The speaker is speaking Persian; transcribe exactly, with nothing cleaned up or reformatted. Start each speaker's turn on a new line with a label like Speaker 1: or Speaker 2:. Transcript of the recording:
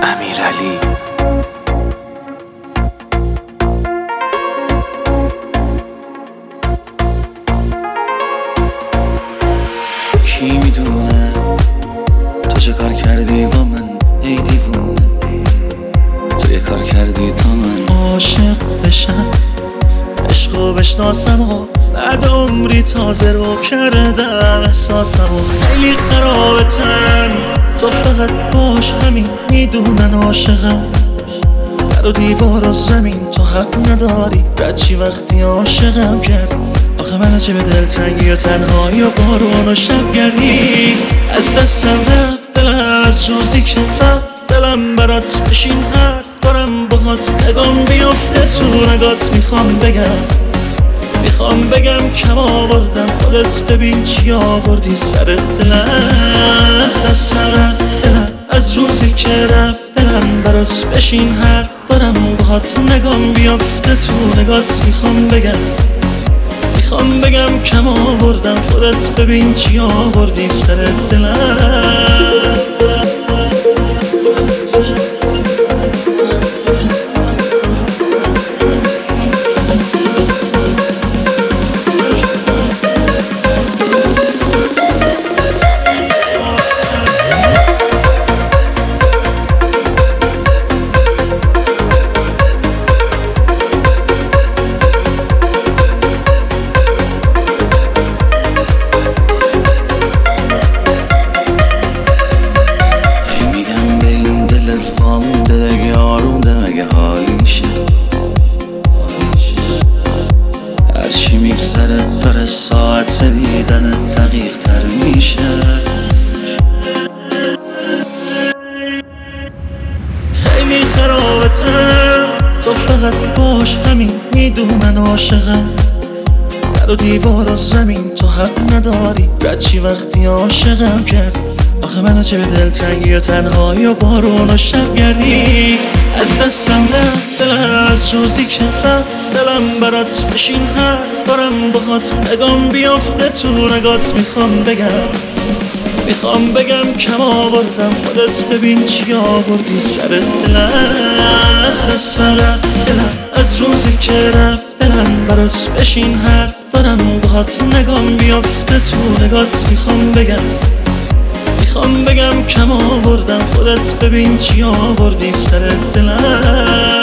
Speaker 1: امیرعلی. کی میدونه تو چه کار کردی با من ای دیوونه؟ تو یه کار کردی تا من عاشق بشم، عشقو بشناسم و بعد عمری تازه رو کردم احساسم و خیلی خرابتم. تو فقط باش همین میدونن عاشقم، در و دیوار و زمین تو حق نداری رچی وقتی عاشقم کردی. آخه من چه به دلتنگی و تنهایی و بارون و شب گردی از دستم رفت دلم از روزی که رفت دلم برات بشین حرف دارم باهات نگام بیفته تو نگات. میخوام بگم میخوام بگم کم آوردم خودت ببین چی آوردی سر دلم. از دستم رفت دلم از روزی که رفت دلم برات بشین حرف دارم باهات نگام بیفته تو نگات. میخوام بگم میخوام بگم کم آوردم خودت ببین چی آوردی سر دلم. هرچی میگذره داره ساعت دیدن دقیق تر میشه. خیلی خرابتم تو فقط باش همین میدونن عاشقم، در و دیوار و زمین تو حق نداری رچی وقتی عاشقم کردی. آخه من چه به دلتنگی و تنهایی و بارون و شب گردی از دستم رفت دلم از روزی که رفت دلم برات بشین حرف دارم باهات نگام بیفته تو نگات. میخوام بگم میخوام بگم کم آوردم خودت ببین چی آوردی سر دلم. از دستم رفت دلم از روزی که رفت دلم برات بشین حرف دارم باهات نگام بیفته تو نگات. میخوام بگم میخوام بگم کم آوردم خودت ببین چی آوردی سر دلم.